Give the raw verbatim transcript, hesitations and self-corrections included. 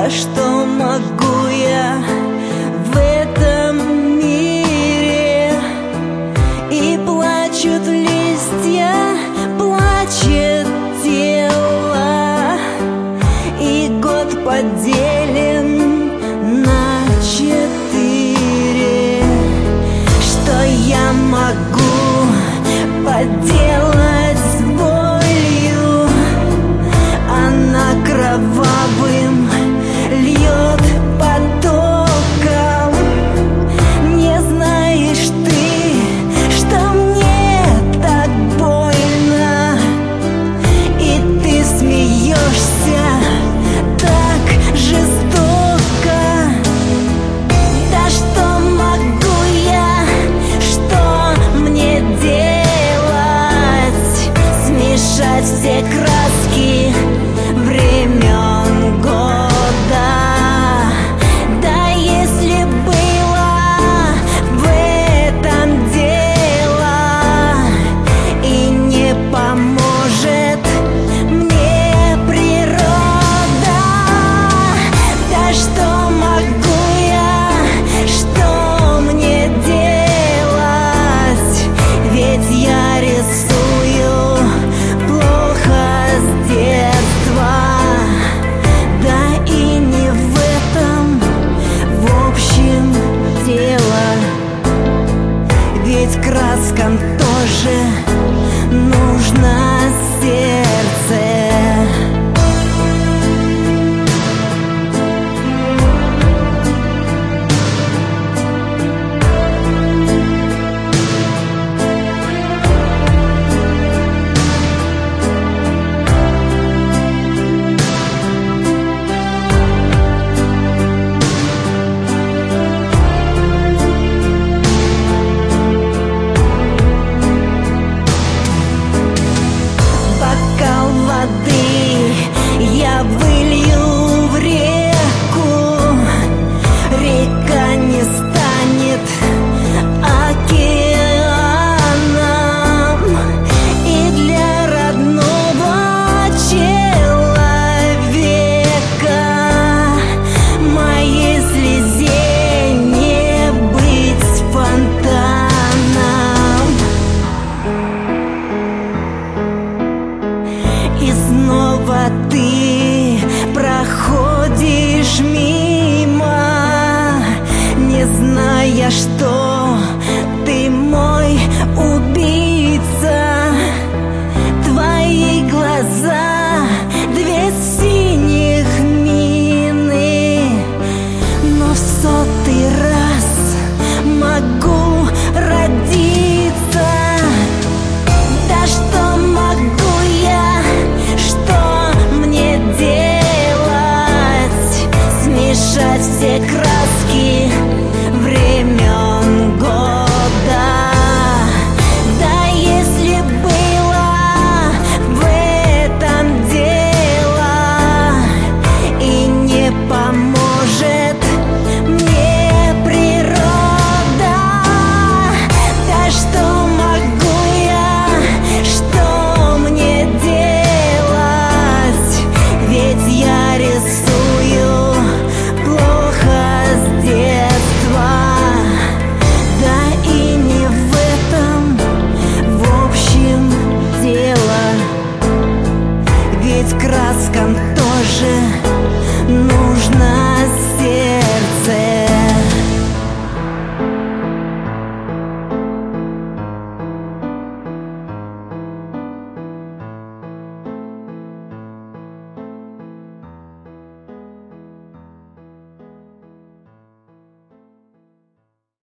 Да что могу я в этом мире? И плачут листья, плачет тело, и год поделен на четыре. Что я могу поделать с болью? Она кровавым льет потоком. Не знаешь ты, что мне так больно, и ты смеешься так жестоко. Да что могу я, что мне делать? Смешать все краски времен года. Да если было в этом дело, и не поможет мне природа. Да что могу я, что мне делать? Ведь я рисую плохо с детства. Да и не в этом, в общем, дело. Ведь краскам тоже нужно сердце. Я вылью в реку, река не станет океаном. И для родного человека моей слезе не быть фонтаном. И снова ты проходишь мимо, не зная, что ты мой убийца. Твои глаза — две синих мины, но в сотый раз могу родиться. Да что могу я, что мне делать? Смешать все краски